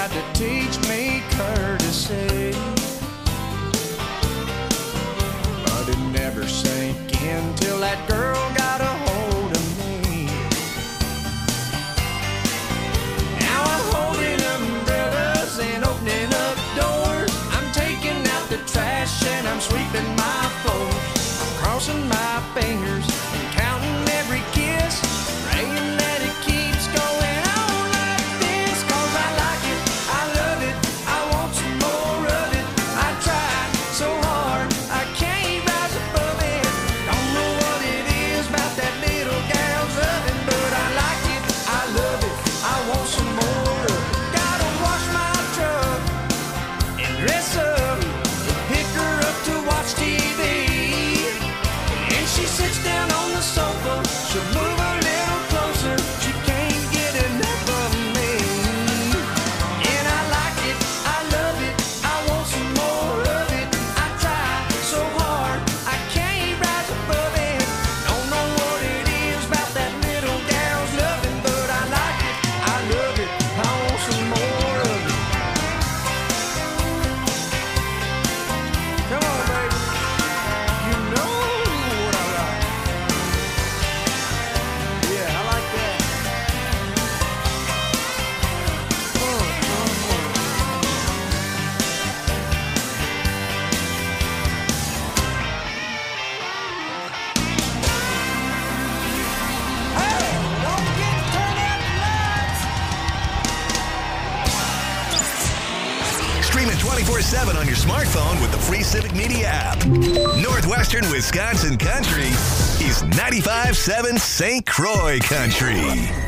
tried to teach me courtesy, but it never sank in till that girl got a hold of me. Now I'm holding umbrellas and opening up doors. I'm taking out the trash and I'm sweeping my floors. I'm crossing my fingers and counting every kiss, praying that it keeps going on like this. 'Cause I like it, I love it, I want some more of it. I tried so hard, I can't rise above it. Don't know what it is about that little gal's loving, but I like it, I love it, I want some more of it. Gotta wash my truck and dress up and pick her up to watch TV. And she sits down on the sofa, she'll move a little closer, she can't get enough of me. And I like it, I love it, I want some more of it. I try so hard, I can't rise above it. Don't know what it is about that little gal's loving, but I like it, I love it, I want some more of it. Come on, baby, you know what I like. Yeah, I like that. Hey, don't forget to turn out the lights. Stream it 24/7 on your smartphone with the free Civic Media app. Northwestern Wisconsin Country is 95.7 St. Croix Country.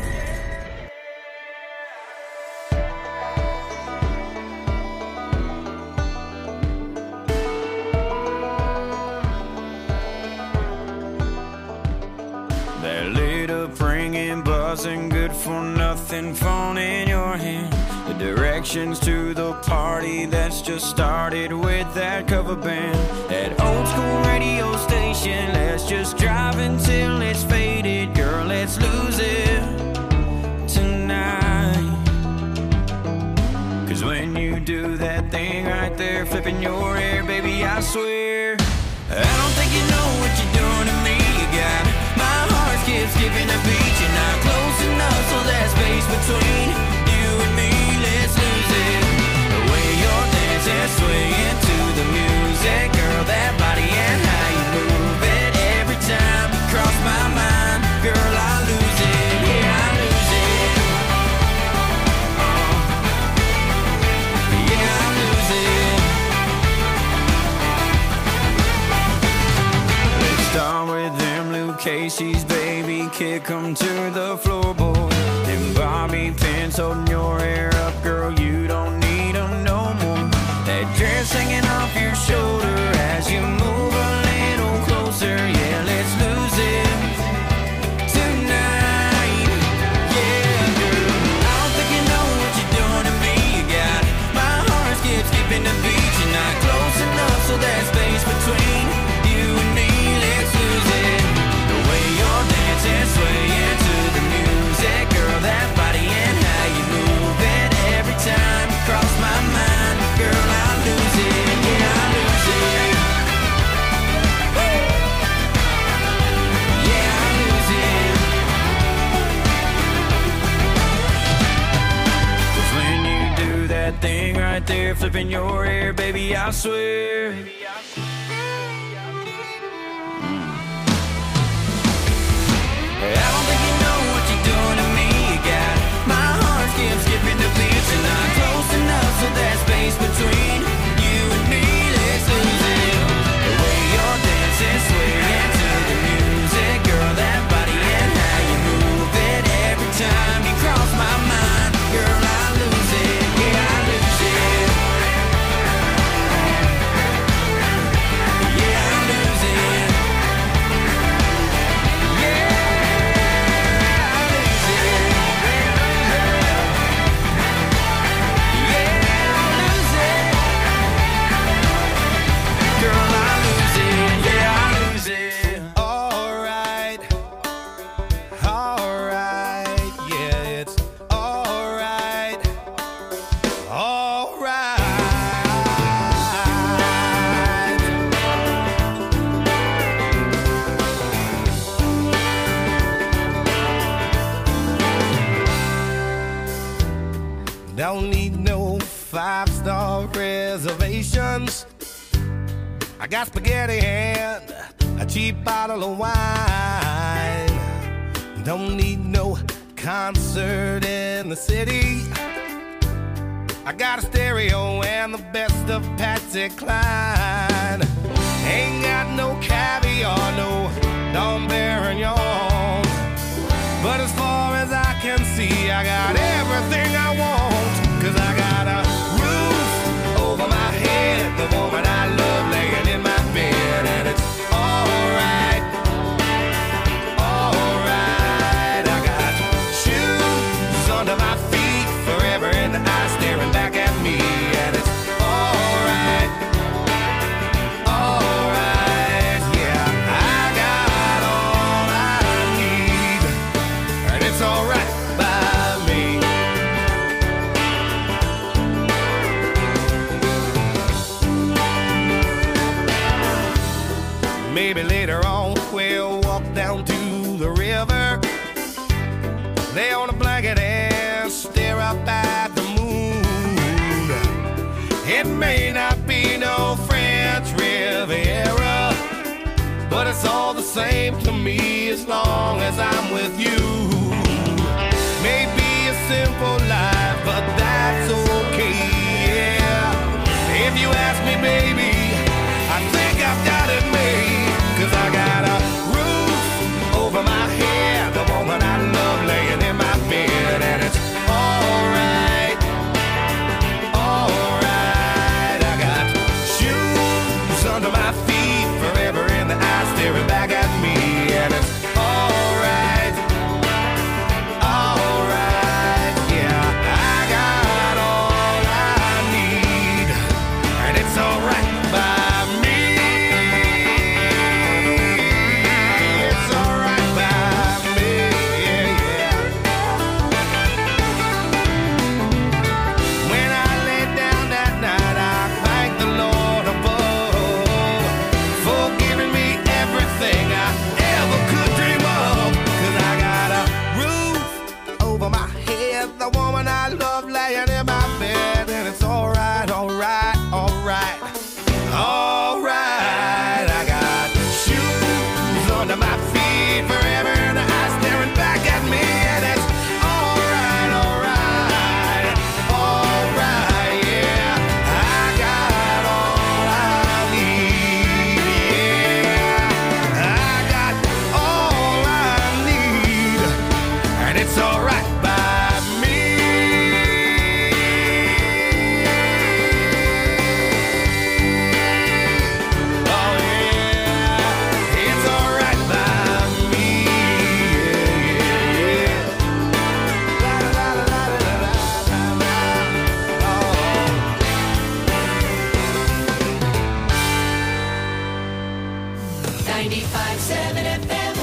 That lit up ringing, buzzing, good for nothing phone in your hand. The directions to the party that's just started with that cover band. That old school radio station, let's just drive until it's faded. Girl, let's lose it tonight. 'Cause when you do that thing right there, flipping your hair, baby, I swear I don't think you know what you're doing to me. You got my heart skipping a beat. You're not close enough, so that space between you and me, let's lose it. The way you're dancing, swaying to the music, girl, that body and how you move it. Every time you cross my mind, girl, I lose it. Yeah, I lose it. Yeah, I lose it. Let's start with them Luke Casey's, baby, kick 'em to the floorboard. Them bobby pins holding your hair up, girl, you don't need 'em no more. That dress hanging off your shoulder as you move a little closer. Yeah, let's lose it tonight. Yeah, girl, I don't think you know what you're doing to me. You got my heart skipping the beat. You're not close enough, so that space between you and me, let's lose it. The way you're dancing, swaying to the music, girl, that body and how you move it. Every time you cross my mind, girl, I lose it. Yeah, I lose it. Woo! Yeah, I lose it. 'Cause when you do that thing right there, flipping your hair, baby, I swear. I don't think you know what you're doing to me. You got my heart skipping the beats. You're not close enough, so that space between you and me, let's lose it. The way you're dancing, swaying to the music, girl, that body and how you move it. Every time you cross my mind, girl, I lose it. Yeah, I lose it. I got spaghetti and a cheap bottle of wine. Don't need no concert in the city. I got a stereo and the best of Patsy Cline. Ain't got no caviar, no Dom Perignon. But as far as I can see, I got everything I want. 'Cause I got a roof over my head, the woman I love laying in my bed, and it's alright, alright. I got shoes under my feet, forever in the eye staring back at me, and it's alright, alright. Yeah, I got all I need, and it's alright by me. Maybe later on we'll walk down to the river, lay on a blanket and stare up at the moon. It may not be no French Riviera, but it's all the same to me as long as I'm with you. Maybe a simple life, but that's okay, yeah. If you ask me, baby, I think I've got it made. 'Cause I got a roof over my head, the woman I love laying in my bed, and it's alright, alright. I got shoes under my feet, forever in the eye staring back at me, and it's alright, alright. Yeah, I got all I need, and it's alright by me. It's alright by me, yeah, yeah. When I lay down that night, I thank the Lord above for giving me everything I ever could dream of. 'Cause I got a roof over my head, the woman I love laying in my bed, and it's alright, alright, alright, alright. I got shoes under my feet, forever in the eye staring back at me, and it's alright, alright, alright, yeah. I got all I need, yeah. I got all I need, and it's alright by me. Oh yeah, it's alright by me, yeah, yeah, yeah. La la la la la la la la. Oh. 95.7 FM.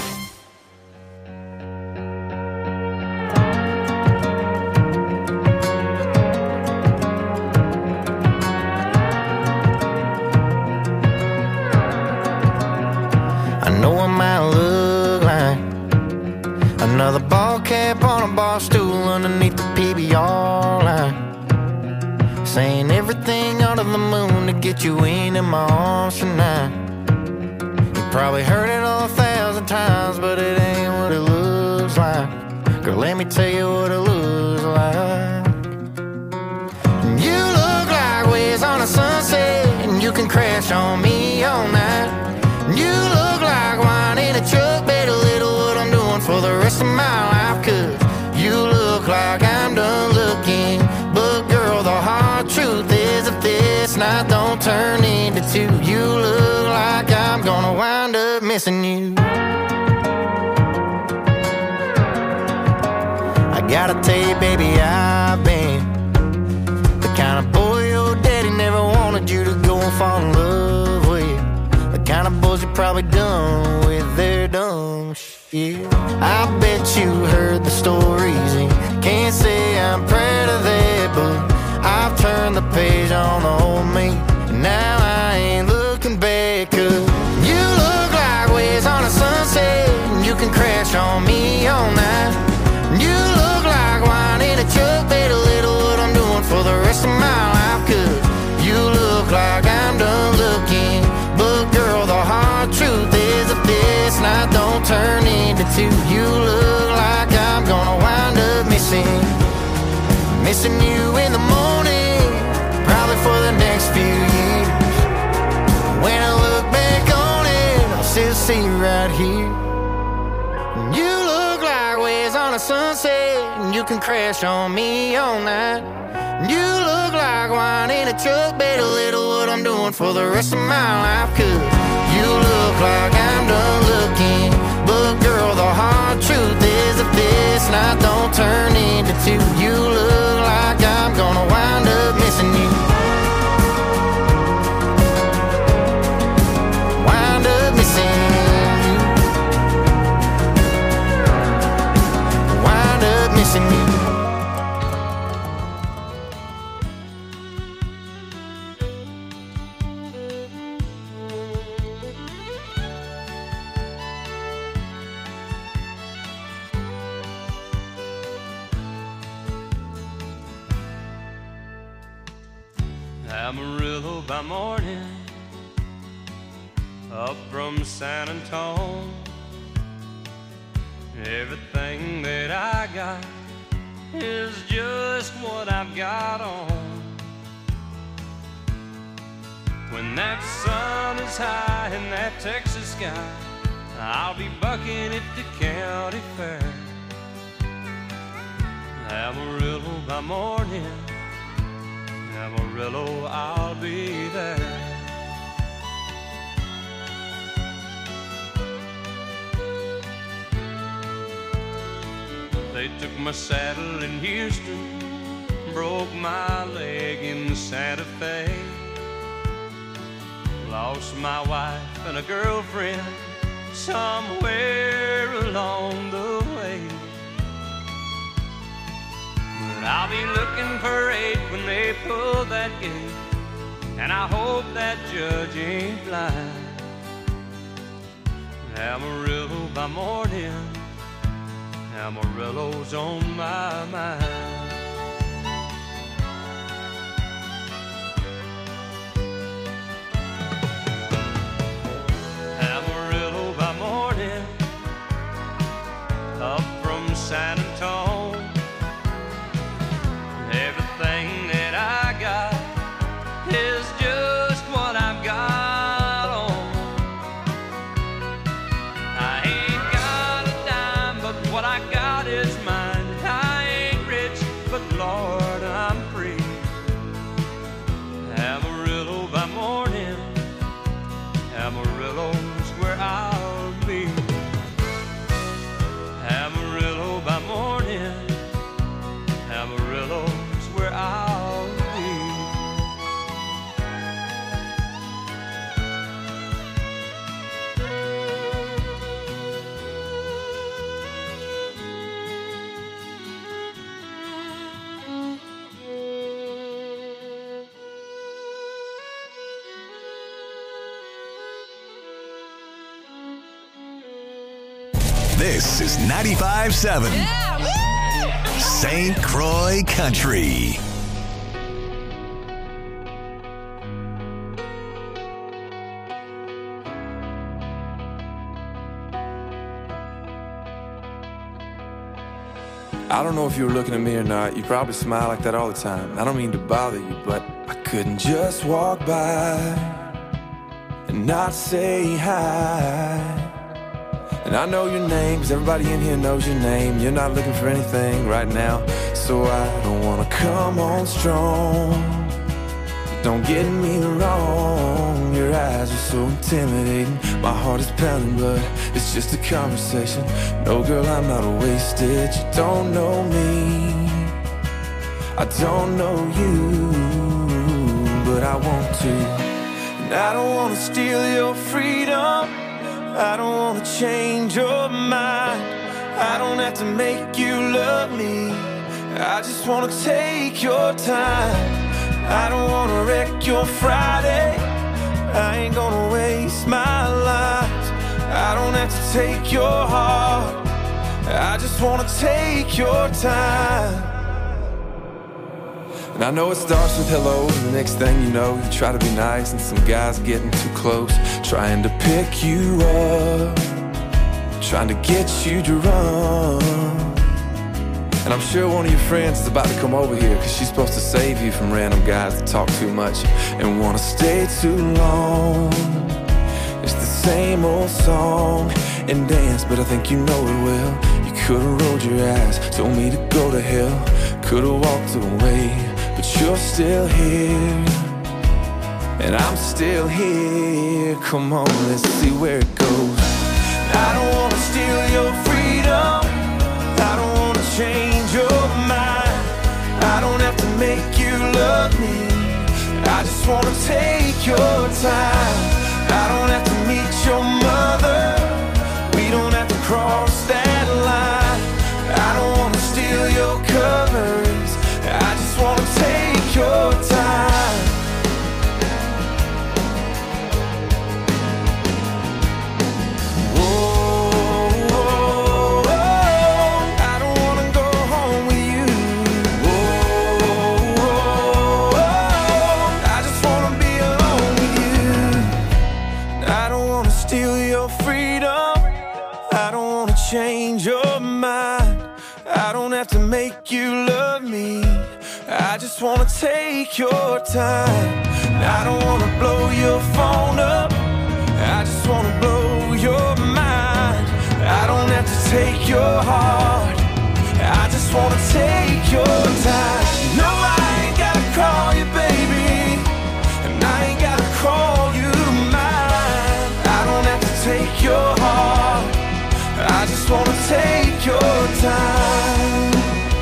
I know I might look like another ball cap on a bar stool underneath the PBR line, saying everything under the moon to get you into my arms tonight. You probably heard it 1,000 times, but it ain't what it looks like. Girl, let me tell you what it looks like. You look like waves on a sunset, and you can crash on me all night. You look like wine in a truck, better little what I'm doing for the rest of my life. 'Cause you look like I'm done looking, but girl, the hard truth is if this night don't turn into two, you look like I'm gonna wind up missing you. I gotta tell you, baby, I've been the kind of boy your daddy never wanted you to go and fall in love with. The kind of boys you probably done with their dumb shit. I bet you heard the stories and can't say I'm proud of that, but I've turned the page on the old me, and now I ain't looking back. 'Cause you look like waves on a sunset, and you can crash on me all night. You look like wine in a truck, better little what I'm doing for the rest of my life. 'Cause you look like I'm done looking, but night don't turn into two. You look like I'm gonna wind up missing you in the morning, probably for the next few years. When I look back on it, I'll still see you right here. You look like waves on a sunset, and you can crash on me all night. You look like wine in a truck, bet a little what I'm doing for the rest of my life. 'Cause you look like I'm done looking, but girl, the hard truth is if this night don't turn into two, you look like I'm gonna wind up missing you. Wind up missing you. Wind up missing you. Amarillo by morning, up from San Antone. Everything that I got is just what I've got on. When that sun is high in that Texas sky, I'll be bucking at the county fair. Amarillo by morning, Amarillo, I'll be there. They took my saddle in Houston, broke my leg in Santa Fe. Lost my wife and a girlfriend somewhere along the way. But I'll be looking for 8 when they pull that gate, and I hope that judge ain't blind. Amarillo by morning, Amarillo's on my mind. Amarillo by morning, up from San Antone. Everything that I got is just what I've got on. I ain't got a dime, but what I got is mine. I ain't rich, but Lord, I'm free. Amarillo by morning, Amarillo's where I'll be. Amarillo by morning, Amarillo's where I'll be. This is 95.7 St. Croix Country. I don't know if you were looking at me or not. You probably smile like that all the time. I don't mean to bother you, but I couldn't just walk by and not say hi. And I know your name, 'cause everybody in here knows your name. You're not looking for anything right now, so I don't wanna come on strong. Don't get me wrong, your eyes are so intimidating. My heart is pounding, but it's just a conversation. No, girl, I'm not wasted. You don't know me, I don't know you, but I want to. And I don't wanna steal your freedom, I don't wanna change your mind. I don't have to make you love me, I just wanna take your time. I don't wanna wreck your Friday, I ain't gonna waste my life. I don't have to take your heart, I just wanna take your time. And I know it starts with hello, and the next thing you know, you try to be nice, and some guy's getting too close, trying to pick you up. trying to get you drunk. And I'm sure one of your friends is about to come over here, cause she's supposed to save you from random guys that talk too much and wanna stay too long. It's the same old song and dance, but I think you know it well. You could've rolled your eyes, told me to go to hell, could've walked away, but you're still here, and I'm still here. Come on, let's see where it goes. I don't wanna steal your freedom, I don't wanna change your mind, I don't have to make you love me, I just wanna take your time. I don't have to meet your mother, we don't have to cross that line. I don't wanna steal your covers, I just wanna take your time. Change your mind, I don't have to make you love me, I just wanna take your time. I don't wanna blow your phone up, I just wanna blow your mind. I don't have to take your heart, I just wanna take your time. No, I ain't gotta call you baby, and I ain't gotta call you mine. I don't have to take your heart, I just wanna take your time.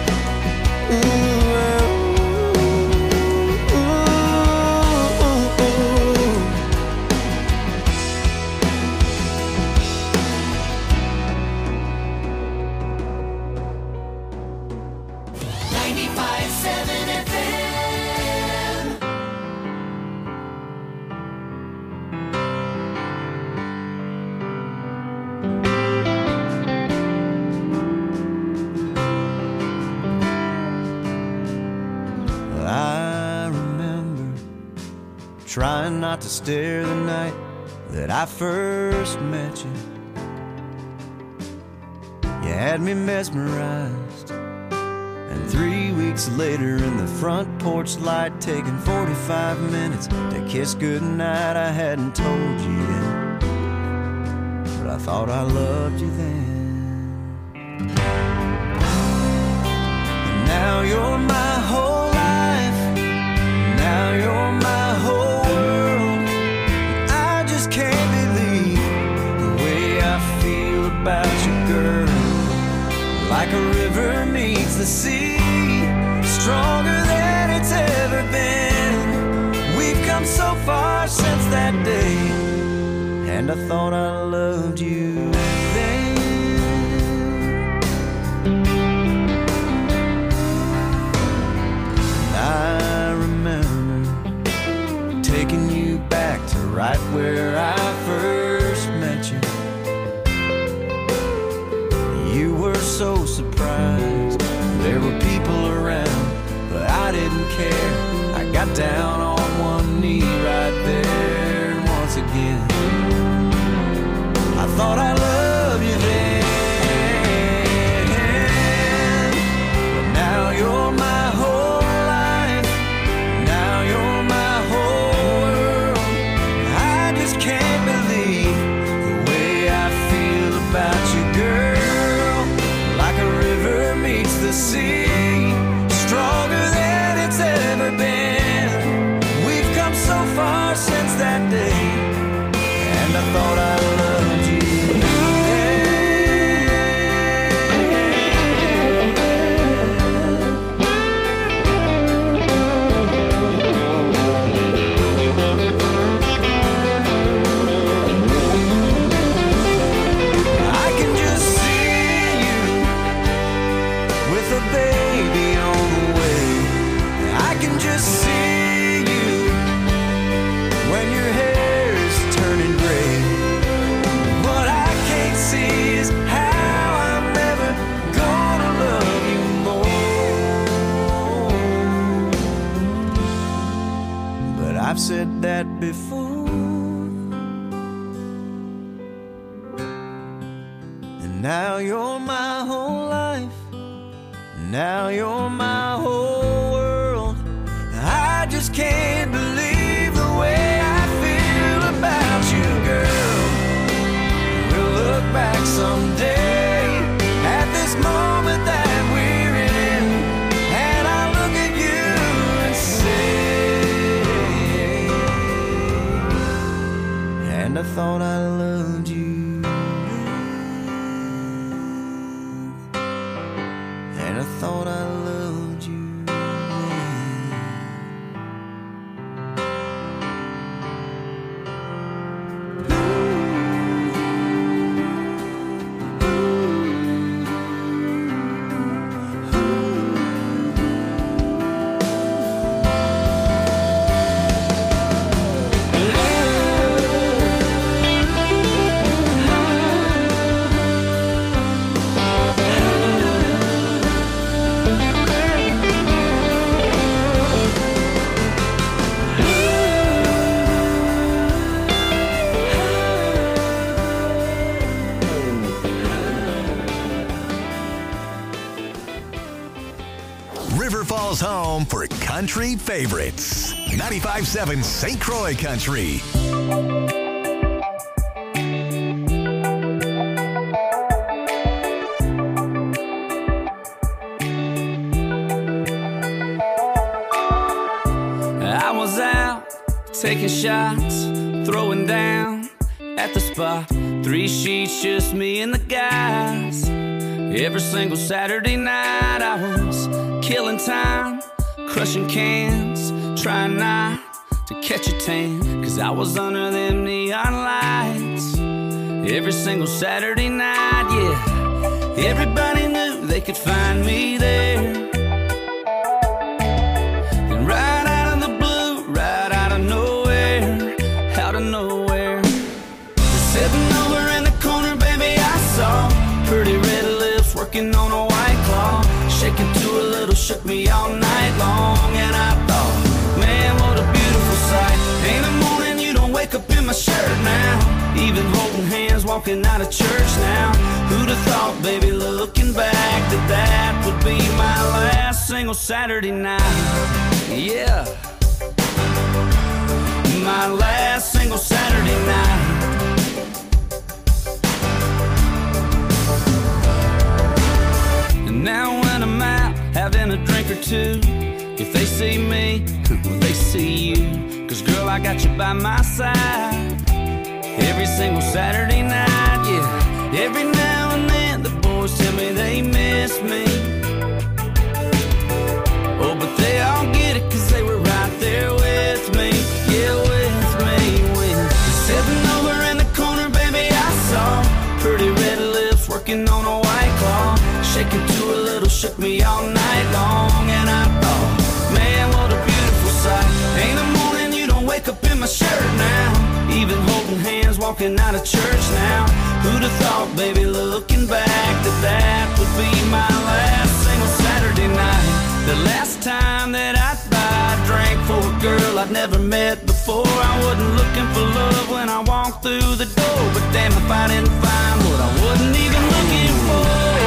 Trying not to stare the night that I first met you. You had me mesmerized, and 3 weeks later in the front porch light, taking 45 minutes to kiss goodnight. I hadn't told you yet, but I thought I loved you then. And now you're my whole life, now you're my whole about you, girl. Like a river meets the sea, stronger than it's ever been. We've come so far since that day, and I thought I loved you then. And I remember taking you back to right where I first met you. You were so surprised, there were people around, but I didn't care. I got down on one knee right there, and once again I thought I loved you then. But now you're my whole life, now you're my whole world. I just can't believe the way I feel about you, girl. The sea, stronger than it's ever been. We've come so far since that day, and I thought I loved you. Now you're my whole life. Now you're my whole world. I just can't believe the way I feel about you, girl. We'll look back someday at this moment that we're in, and I'll look at you and say, and I thought I loved you. And I thought I loved you. River Falls home for country favorites. 95.7 St. Croix Country. I was out taking shots, throwing down at the spot. 3 sheets, just me and the guys. Every single Saturday night I was killing time, crushing cans, trying not to catch a tan, 'cause I was under them neon lights. Every single Saturday night, yeah. Everybody knew they could find me there. And right out of the blue, right out of nowhere, out of nowhere, sitting over in the corner, baby, I saw pretty red lips working on a White Claw, shaking to a little, shook me all night long. And I thought, man, what a beautiful sight. In the morning you don't wake up in my shirt now, even holding hands walking out of church now. Who'd have thought, baby, looking back, that that would be my last single Saturday night. Yeah, my last single Saturday night. And now when I'm out having a drink or two, if they see me, well, they see you. 'Cause girl, I got you by my side every single Saturday night, yeah. Every now and then the boys tell me they miss me. Oh, but they all get it 'cause they were right there with me. Yeah, with me, with sitting over in the corner, baby, I saw pretty red lips working on a White Claw, shaking to a little, shook me all night long. And I thought, man, what a beautiful sight. In the morning you don't wake up in my shirt now, even holding hands walking out of church now. Who'd have thought, baby, looking back, that that would be my last single Saturday night. The last time that I'd buy a drink for a girl I'd never met before. I wasn't looking for love when I walked through the door, but damn if I didn't find what I wasn't even looking for.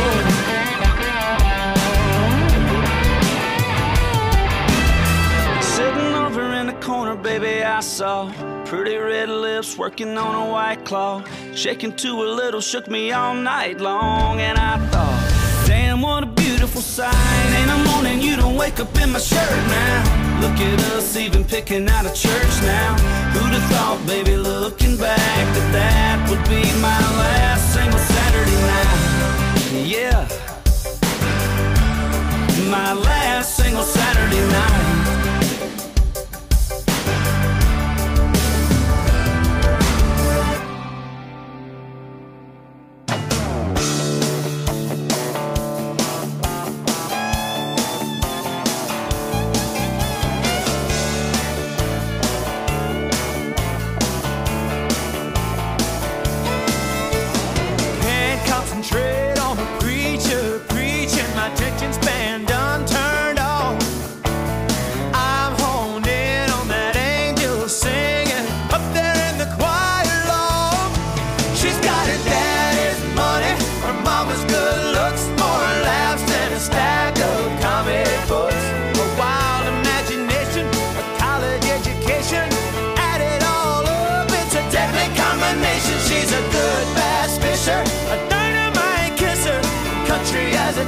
Sitting over in the corner, baby, I saw pretty red lips working on a White Claw, shaking to a little, shook me all night long. And I thought, damn, what a beautiful sight. In the morning you don't wake up in my shirt now, look at us even picking out of church now. Who'd have thought, baby, looking back, that that would be my last single Saturday night. Yeah, my last single Saturday night.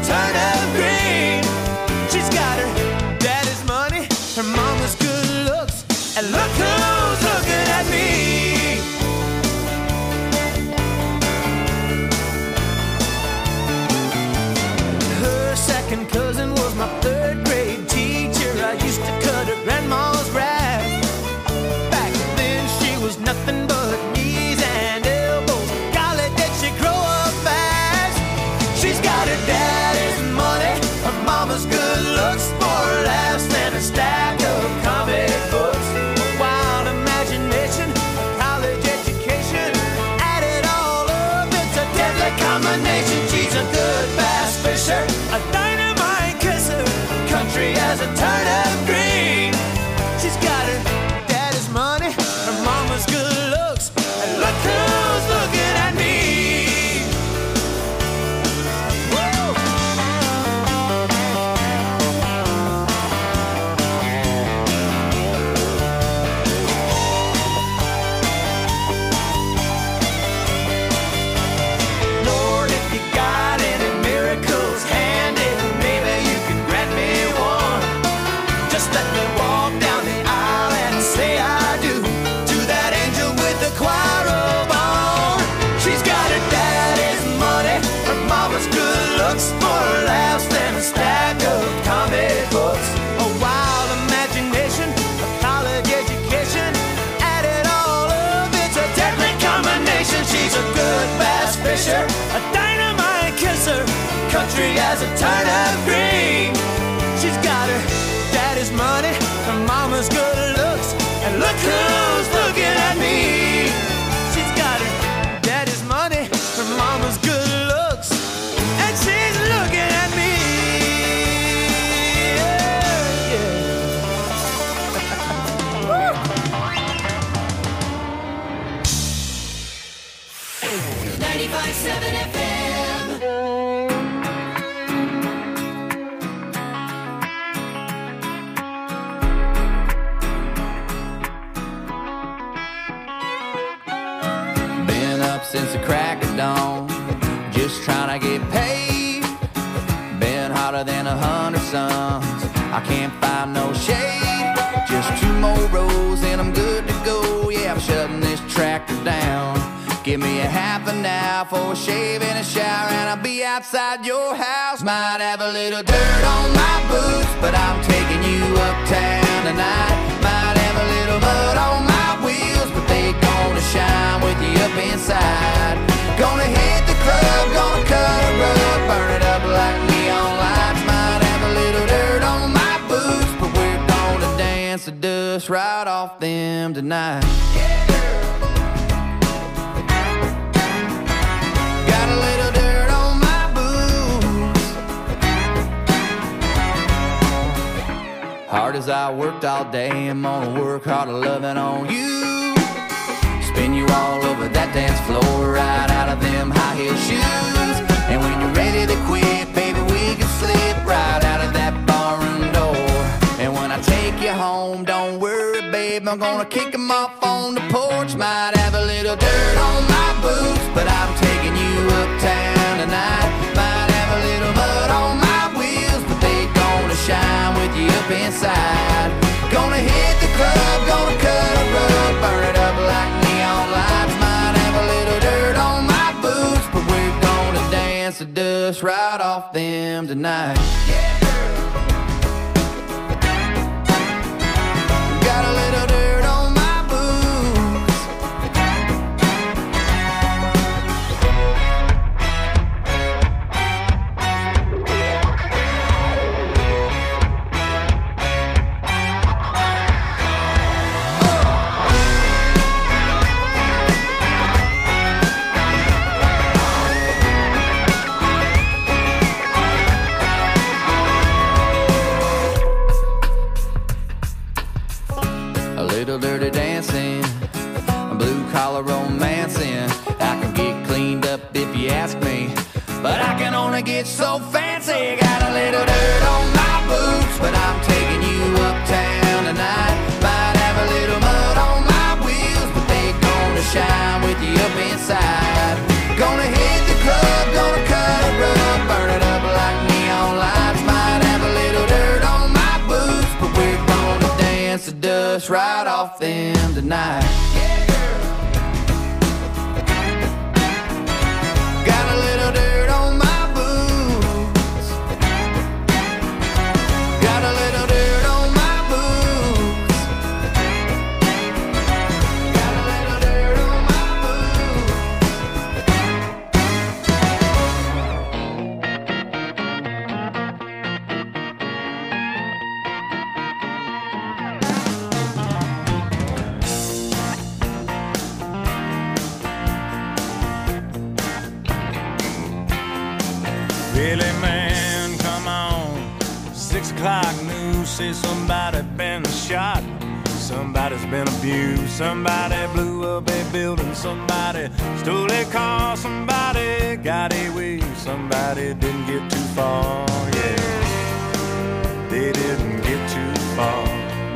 turnip green. She's got her daddy's money, her mama's good looks, and look who's looking at me. Her second cousin was my third grade teacher. I used to cut her grandma's grass. Back then she was nothing but knees and elbows. Golly, did she grow up fast. She's got her daddy's money, her mama's good looks, more laughs than a stack of comic books. Wild imagination, college education, add it all up, it's a deadly combination. She's a good bass fisher, a dynamite kisser, country as a turnip green. She's got her daddy's money, her mama's good looks, and look who's looking at me. Woo! Lord, if you got any miracles handy, maybe you can grant me one. Just let me walk down the aisle and say I do to that angel with the choir robe on. She's got her daddy's money, her mama's good looks, more laughs than a stack of comic books. A wild imagination, a college education, add it all up, it's a deadly combination. She's a good bass fisher, a dynamite kisser, country as a turnip green. She's got her daddy's money, her mama's good looks, and look who's looking at me. She's got her daddy's money, her mama's good looks, and she's looking at me. Yeah, yeah. 95.7 FM. Been up since the crack of dawn, just trying to get paid. Been hotter than 100 suns, I can't find no shade. Just 2 more rows and I'm good to go. Yeah, I'm shutting this tractor down. Give me a half an hour for a shave and a shower, and I'll be outside your house. Might have a little dirt on my boots, but I'm taking you uptown tonight. Might have a little mud on my wheels, but they gonna shine with you up inside. Gonna hit the club, gonna cut a rug, burn it up like neon lights. Might have a little dirt on my boots, but we're gonna dance the dust right off them tonight. Got a little dirt on my boots. Hard as I worked all day, I'm gonna work harder loving on you. Spin you all over that dance floor, right out of them high heel shoes. And when you're ready to quit, baby, we can slip right out of that barroom door. And when I take you home, don't worry, babe, I'm gonna kick them off on the porch. Might have a little dirt on my boots, but I'm taking you uptown tonight. Might have a little mud on my wheels, but they gonna shine with you up inside. Gonna hit the club, gonna cut a rug, burn it up like neon lights. Might have a little dirt on my boots, but we're gonna dance the dust right off them tonight. Got a little dirt on my boots. Little dirty dancing, blue collar romancing. I can get cleaned up if you ask me, but I can only get so fancy. Got a little dirt on my boots, but I'm taking you uptown tonight. Might have a little mud on my wheels, but they gonna shine with you up inside. Gonna hit the club, gonna cut a rug, burn it up like me off them tonight. Yeah, girl. Got a little dirt on my boots. Got a little dirt on my boots. Got a little dirt on my Really, man, come on. 6 o'clock news says somebody been shot. Somebody's been abused. Somebody blew up a building. Somebody stole a car. Somebody got away. Somebody didn't get too far. Yeah, they didn't get too far.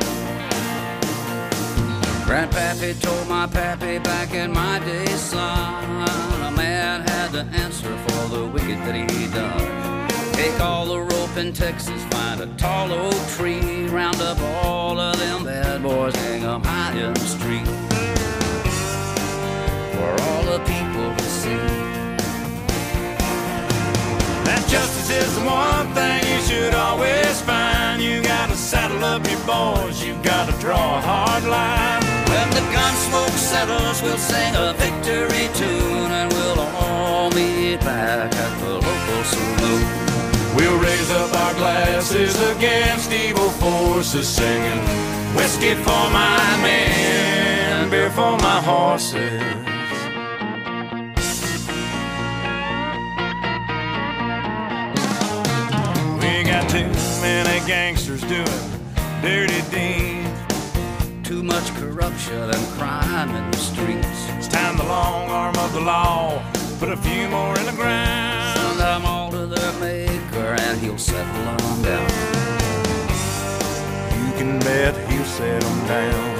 Grandpappy told my pappy back in my day, son, a man had to answer for the wicked that he done. Take all the rope in Texas, find a tall oak tree, round up all of them bad boys, hang them high in the street, for all the people to see. That justice is the one thing you should always find. You gotta saddle up your boys, you gotta draw a hard line. When the gun smoke settles, we'll sing a victory tune, and we'll all meet back at the local saloon. We'll raise up our glasses against evil forces, singing whiskey for my men, beer for my horses. We got too many gangsters doing dirty deeds. Too much corruption and crime in the streets. It's time the long arm of the law put a few more in the ground. Send them all to their maker and he'll settle them down. You can bet he'll settle them down.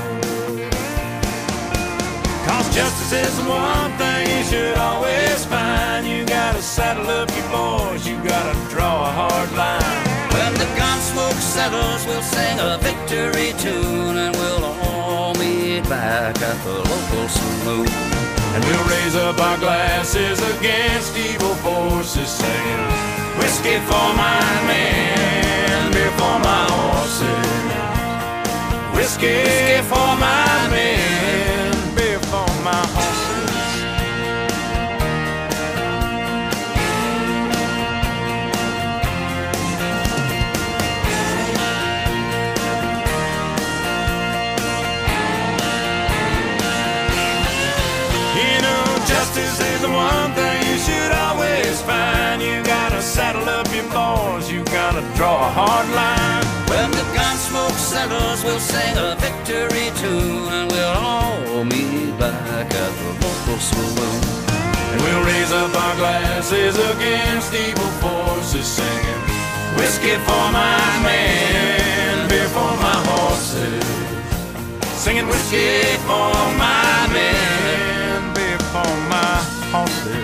Cause justice is the one thing you should always find. You gotta saddle up your boys, you gotta draw a hard line. When the gun smoke settles, we'll sing a victory tune, and we'll all meet back at the local saloon. And we'll raise up our glasses against evil forces, singing whiskey for my men, beer for my horses. Whiskey for my men, beer for my horses. Justice is the one thing you should always find. You gotta saddle up your boys, you gotta draw a hard line. When the gun smoke settles, we'll sing a victory tune, and we'll all meet back at the local saloon. And we'll raise up our glasses against evil forces, singing whiskey for my men, beer for my horses. Singing whiskey for my men, beer for my horses.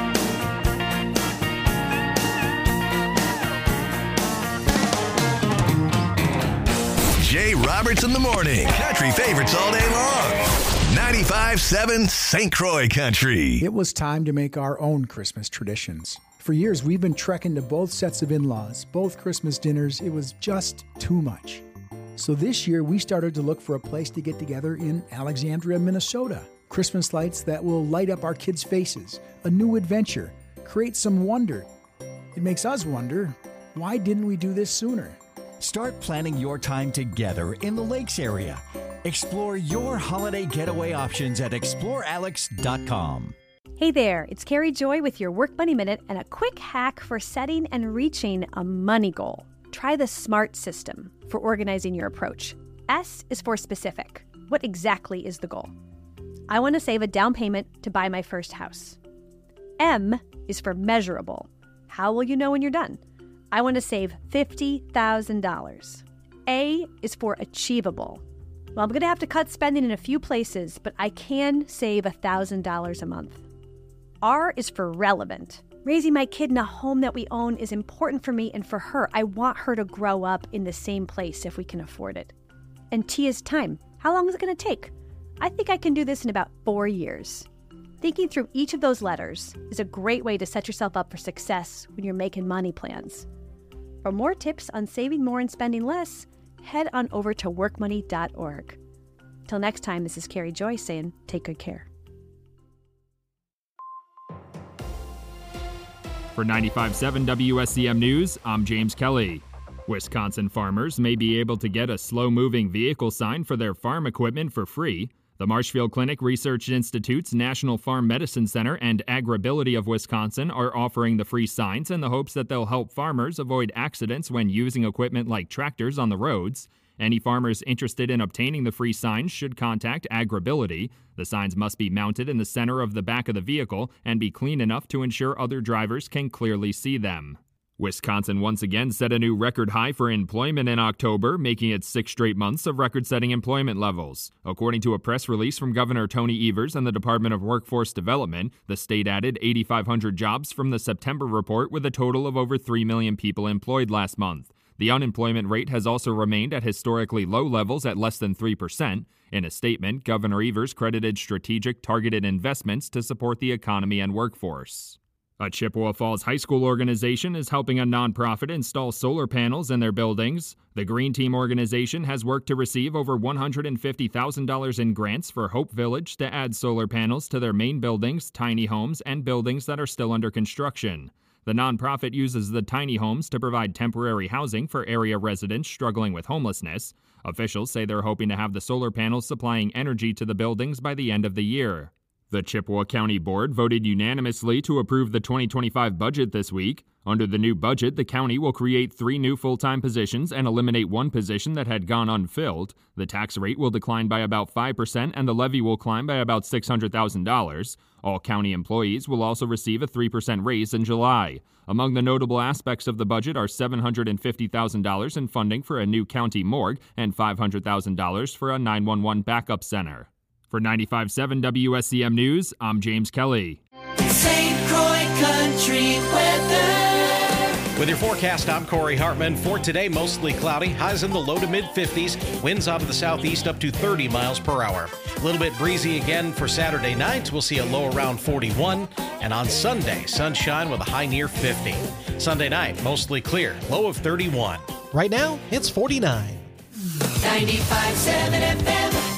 Jay Roberts in the morning. Country favorites all day long. 95.7 St. Croix Country. It was time to make our own Christmas traditions. For years, we've been trekking to both sets of in-laws, both Christmas dinners. It was just too much. So this year, we started to look for a place to get together in Alexandria, Minnesota. Christmas lights that will light up our kids' faces. A new adventure. Create some wonder. It makes us wonder, why didn't we do this sooner? Start planning your time together in the Lakes area. Explore your holiday getaway options at explorealex.com. Hey there, it's Carrie Joy with your Work Money Minute and a quick hack for setting and reaching a money goal. Try the SMART system for organizing your approach. S is for specific. What exactly is the goal? I want to save a down payment to buy my first house. M is for measurable. How will you know when you're done? I want to save $50,000. A is for achievable. Well, I'm going to have to cut spending in a few places, but I can save $1,000 a month. R is for relevant. Raising my kid in a home that we own is important for me and for her. I want her to grow up in the same place if we can afford it. And T is time. How How long is it going to take? I think I can do this in about 4 years. Thinking through each of those letters is a great way to set yourself up for success when you're making money plans. For more tips on saving more and spending less, head on over to workmoney.org. Till next time, this is Carrie Joy saying, take good care. For 95.7 WSCM News, I'm James Kelly. Wisconsin farmers may be able to get a slow-moving vehicle sign for their farm equipment for free. The Marshfield Clinic Research Institute's National Farm Medicine Center and Agribility of Wisconsin are offering the free signs in the hopes that they'll help farmers avoid accidents when using equipment like tractors on the roads. Any farmers interested in obtaining the free signs should contact Agribility. The signs must be mounted in the center of the back of the vehicle and be clean enough to ensure other drivers can clearly see them. Wisconsin once again set a new record high for employment in October, making it 6 straight months of record-setting employment levels. According to a press release from Governor Tony Evers and the Department of Workforce Development, the state added 8,500 jobs from the September report with a total of over 3 million people employed last month. The unemployment rate has also remained at historically low levels at less than 3%. In a statement, Governor Evers credited strategic, targeted investments to support the economy and workforce. A Chippewa Falls High School organization is helping a nonprofit install solar panels in their buildings. The Green Team organization has worked to receive over $150,000 in grants for Hope Village to add solar panels to their main buildings, tiny homes, and buildings that are still under construction. The nonprofit uses the tiny homes to provide temporary housing for area residents struggling with homelessness. Officials say they're hoping to have the solar panels supplying energy to the buildings by the end of the year. The Chippewa County Board voted unanimously to approve the 2025 budget this week. Under the new budget, the county will create 3 new full-time positions and eliminate 1 position that had gone unfilled. The tax rate will decline by about 5% and the levy will climb by about $600,000. All county employees will also receive a 3% raise in July. Among the notable aspects of the budget are $750,000 in funding for a new county morgue and $500,000 for a 911 backup center. For 95.7 WSCM News, I'm James Kelly. St. Croix Country Weather. With your forecast, I'm Corey Hartman. For today, mostly cloudy, highs in the low to mid-50s, winds out of the southeast up to 30 miles per hour. A little bit breezy again for Saturday night. We'll see a low around 41. And on Sunday, sunshine with a high near 50. Sunday night, mostly clear, low of 31. Right now, it's 49. 95.7 FM.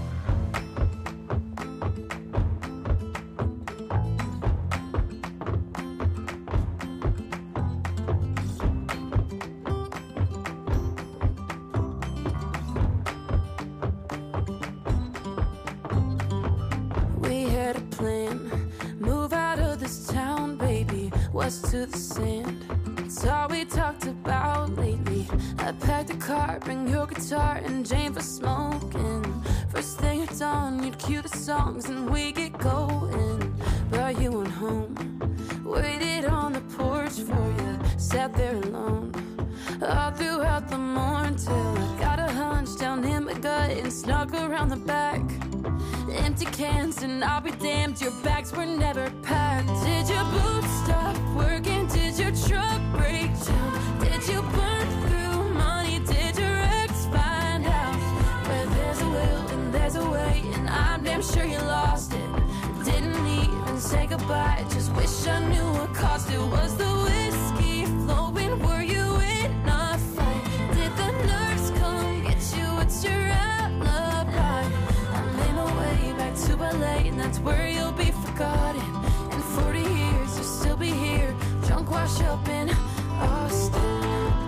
To the sand, it's all we talked about lately. I packed a car, bring your guitar and Jane for smoking. First thing at dawn, you'd cue the songs and we get going. But you went home, waited on the porch for you, sat there alone all throughout the morning till I got a hunch down in my gut and snuck around the back. Empty cans and I'll be damned, your bags were never packed. Did your boots stop working? Did your truck break down? Did you burn through money? Did your ex find out? Where there's a will and there's a way, and I'm damn sure you lost it. Didn't even say goodbye, just wish I knew what caused it. Was the whiskey flowing? Were you in a fight? Did the nurse come get you? What's your alibi? To LA, and that's where you'll be forgotten. In 40 years, you'll still be here, drunk, wash up in Austin.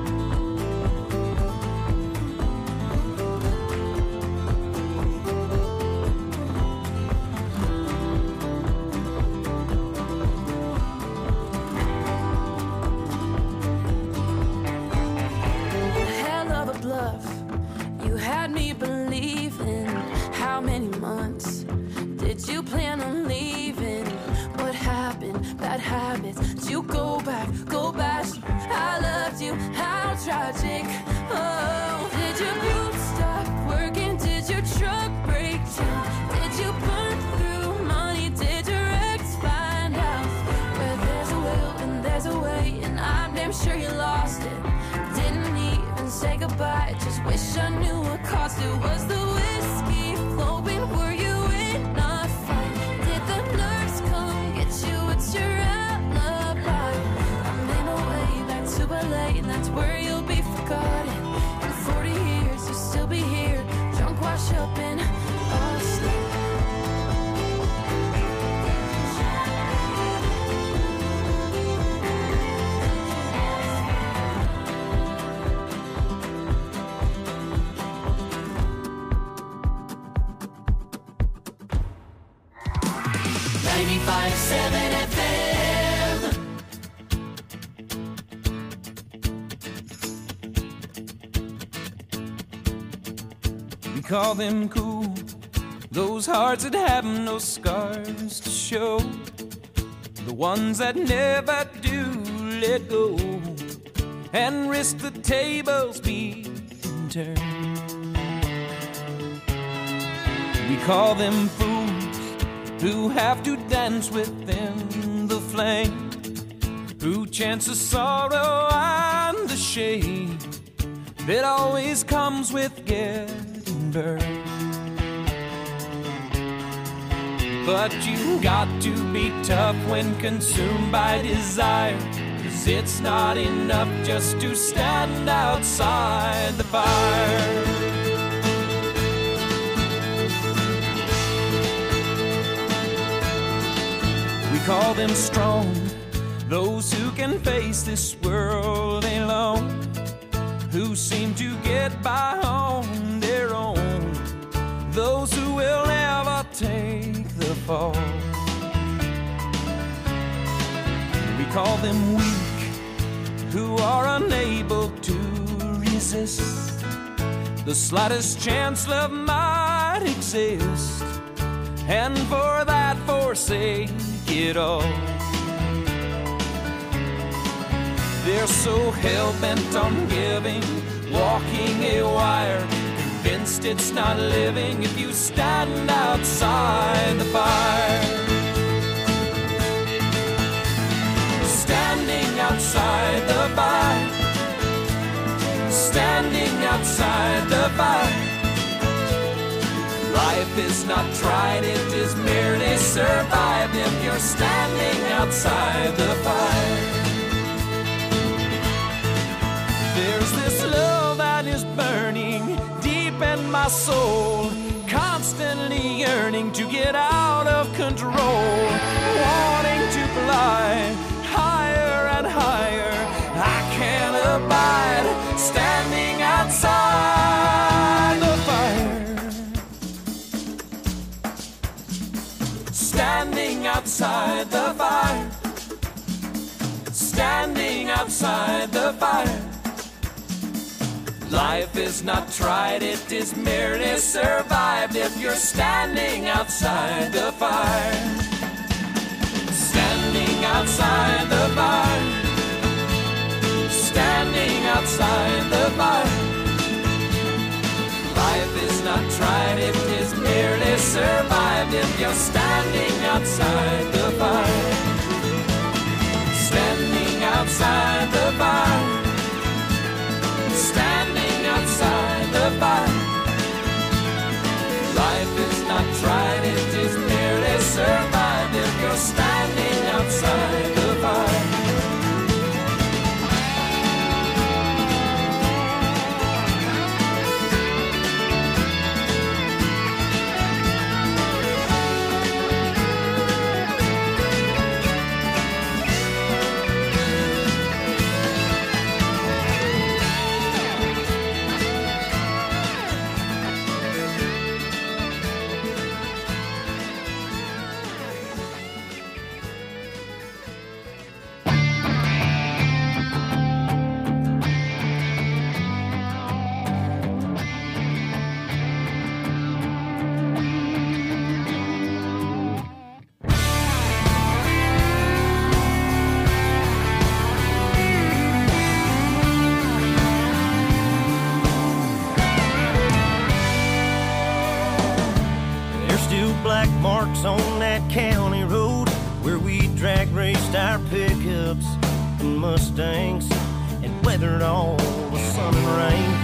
Hell of a bluff, you had me believing. How many months did you plan on leaving? What happened? Bad habits. Did you go back? Go back. I loved you. How tragic. Oh, did your boots stop working? Did your truck break down? Did you burn through money? Did your ex find out? Where there's a will and there's a way, and I'm damn sure you lost it. Didn't even say goodbye. Just wish I knew what caused it. Was the whiskey flowing? Were you in a fight? Did the nurse come get you? What's your alibi? I'm in a way back to LA, and that's where you'll be forgotten. In 40 years, you'll still be here, drunk, wash up in Austin. FM. We call them cool, those hearts that have no scars to show, the ones that never do let go and risk the tables being turned. We call them fools who have to dance within the flame, who chance the sorrow and the shame that always comes with getting burned. But you got to be tough when consumed by desire, 'cause it's not enough just to stand outside the fire. We call them strong, those who can face this world alone, who seem to get by on their own, those who will never take the fall. We call them weak, who are unable to resist the slightest chance love might exist, and for that forsake it all. They're so hell-bent on giving, walking a wire, convinced it's not living if you stand outside the fire. Standing outside the fire, standing outside the fire. Life is not tried, it is merely survived if you're standing outside the fire. There's this love that is burning deep in my soul, constantly yearning to get out of control, wanting to fly higher and higher. I can't abide standing outside the fire. Standing outside the fire, standing outside the fire. Life is not tried, it is merely survived if you're standing outside the fire. Standing outside the fire, standing outside the fire. Life is not tried, it is merely survived if you're standing outside the fire. Standing outside the fire, standing outside the fire. Life is not tried, it is merely survived if you're standing outside the fire. On that county road where we drag raced our pickups and Mustangs and weathered all the sun and rain.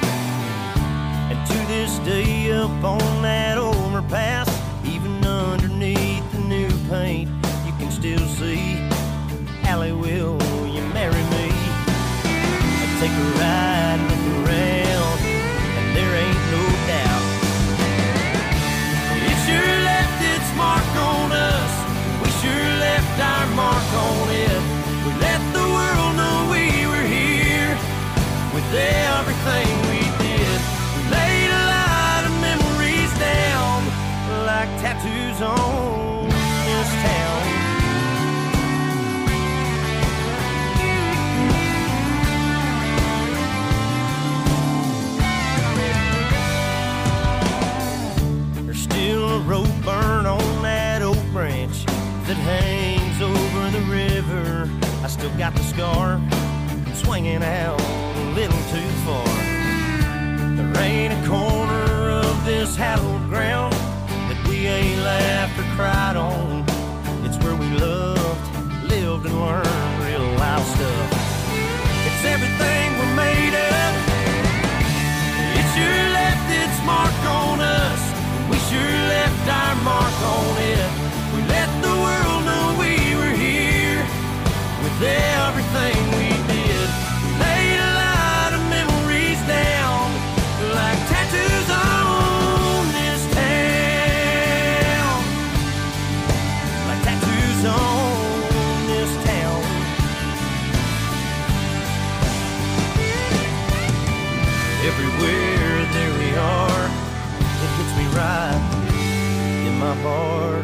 day up on that overpass, even underneath the new paint, you can still see Allie, will you marry me? I'll take a ride, look around, and there ain't no doubt. It sure left its mark on us. We sure left our mark on it. We let the world know we were here with everything we did. We laid a lot of memories down like tattoos on this town. There's still a rope burn on that oak branch that hangs over the river. I still got the scar swinging out a little too far. There ain't a corner of this hallowed ground that we ain't laughed or cried on. It's where we loved, lived, and learned real life stuff. It's everything we're made of. It sure left its mark on us. We sure left our mark on it. We let the world know we were here with everything we did. We laid a lot of memories down like tattoos on this town. Like tattoos on this town. Everywhere there we are, it hits me right in my heart.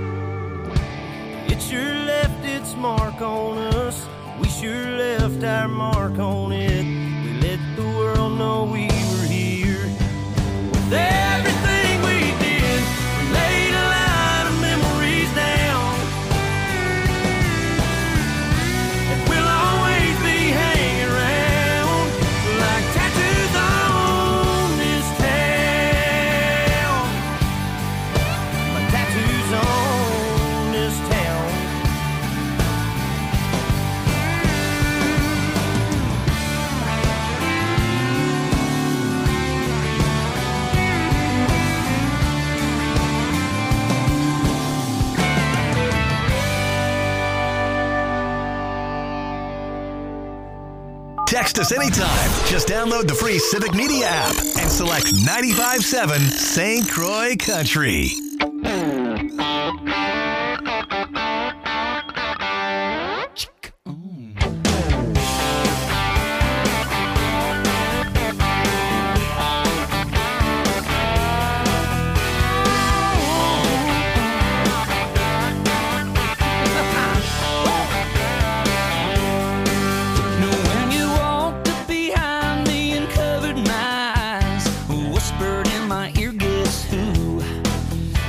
It sure left its mark on us. We sure left our mark on it. We let the world know we were here with everything we did. We laid a lot of memories down, and we'll always be hanging around like tattoos on this town. Like tattoos on this town. Text us anytime. Just download the free Civic Media app and select 95.7 St. Croix Country. When you walked up behind me and covered my eyes, whispered in my ear, guess who?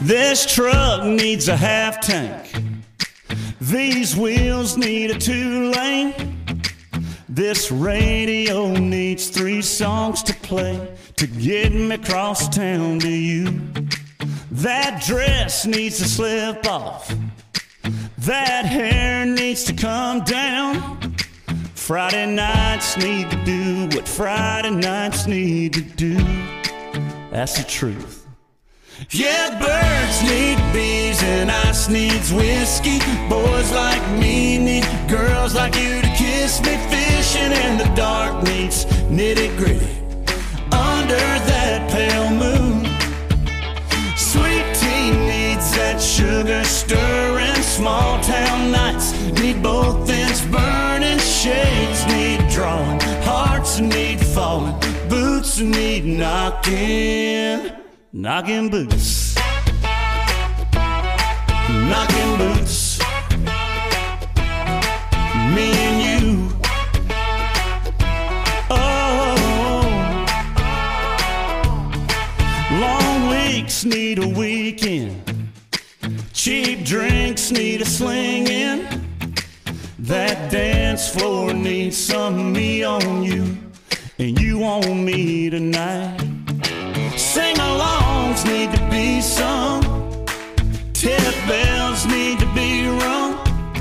This truck needs a half tank. These wheels need a 2-lane. This radio needs 3 songs to play to get me across town to you. That dress needs to slip off. That hair needs to come down. Friday nights need to do what Friday nights need to do. That's the truth. Yeah, birds need bees and ice needs whiskey. Boys like me need girls like you to kiss me. Fishing in the dark needs nitty-gritty under that pale moon. Sweet tea needs that sugar stirring. Small town nights need both ends burning. Shades need drawing, hearts need falling, boots need knocking. Knocking boots, knocking boots, me and you. Oh, long weeks need a weekend. Cheap drinks need a slinging. That dance floor needs some me on you, and you on me tonight. Sing-alongs need to be sung. Tip bells need to be rung.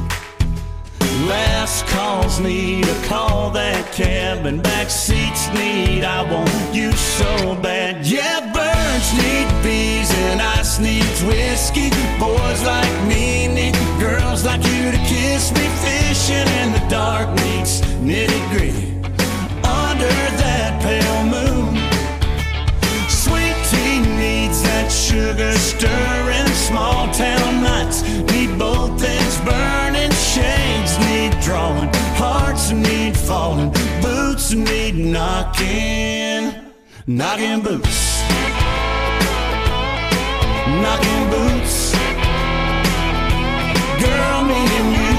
Last calls need a call. That cab and back seats need I want you so bad. Yeah, birds need bees and ice needs whiskey. Boys like me need girls like you to kiss me. Fishing in the dark needs nitty-gritty under that pale moon. That sugar stirring. Small town nights need both ends burning. Shades need drawing, hearts need falling, boots need knocking. Knocking boots, knocking boots. Girl, me and you.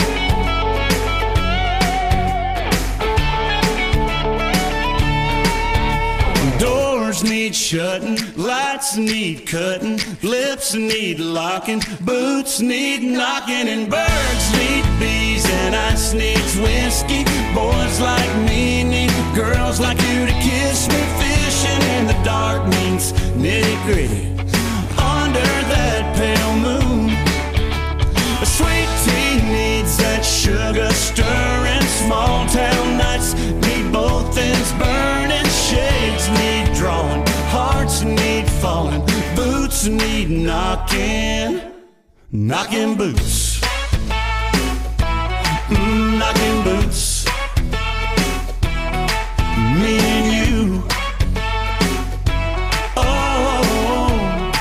Doors need shutting, lights need cutting, lips need locking, boots need knocking, and birds need bees and ice needs whiskey. Boys like me need girls like you to kiss me. Fishing in the dark means nitty-gritty under that pale moon. A sweet tea needs that sugar stirring. Small town nights need both ends burning. Shades need drawing, hearts need falling, boots need knocking. Knocking boots, knocking boots, me and you. Oh,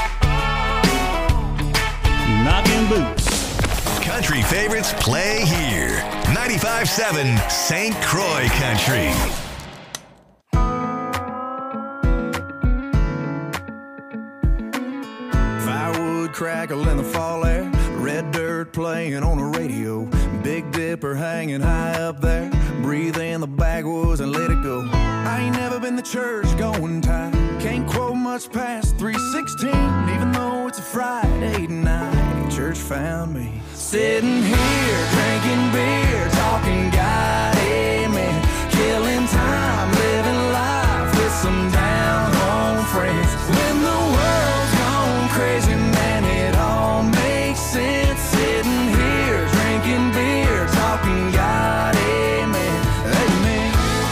knocking boots. Country favorites play here. 95.7 St. Croix Country. Firewood crackle in the fall air, red dirt playing on the radio, Big Dipper hanging high up there, breathe in the backwoods and let it go. I ain't never been to church going type, can't quote much past 3:16, even though it's a Friday night. Church found me sitting here drinking beer, talking God, amen, killing time, living life with some down home friends. When the world's gone crazy, man, it all makes sense. Sitting here drinking beer, talking God, amen, amen.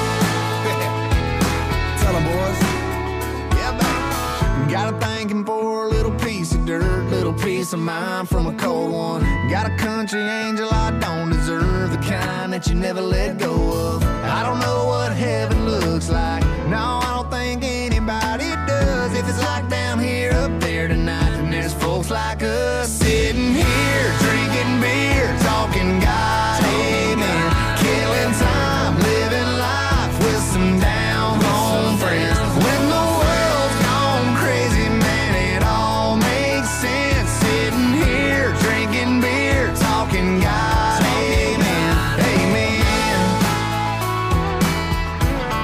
Tell them, boys. Yeah, man. Got a thanking for a little piece of dirt, little piece of mind from a cold one. Got a country angel I don't deserve, the kind that you never let go of. I don't know what heaven looks like, no, I don't think anybody does. If it's like down here, up there tonight, then there's folks like us sitting here drinking beer, talking God, amen, killing time, living life with some down home friends. When the world's gone crazy, man, it all makes sense. Sitting here drinking beer, talking God, amen, amen.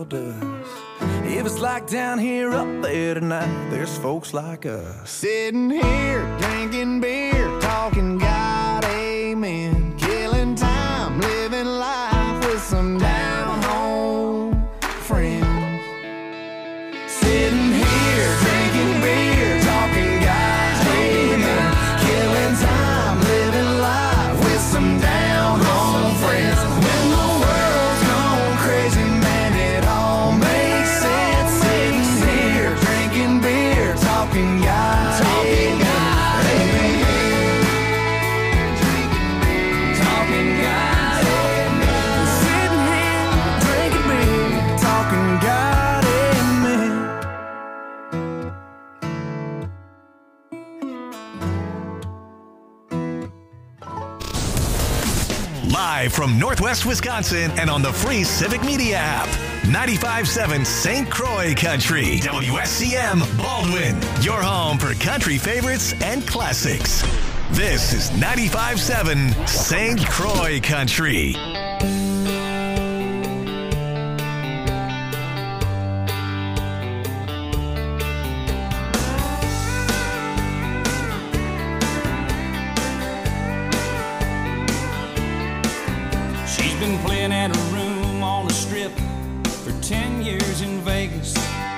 does. If it's like down here, up there tonight, there's folks like us. Sitting here, drinking beer, talking God, amen. Killing time, living life with some down-home friends. Sitting here, drinking beer, talking God, amen. Killing time, living life with some down-home friends. When the world's gone crazy, man, it all makes sense. Sitting here, drinking beer, talking God, amen. Talking God, amen. Sitting here, drinking beer, talking God, amen. Live from Northwest Wisconsin and on the free Civic Media app. 95.7 St. Croix Country. WSCM Baldwin. Your home for country favorites and classics. This is 95.7 St. Croix Country. She's been playing at a room on the strip for 10 years in Vegas.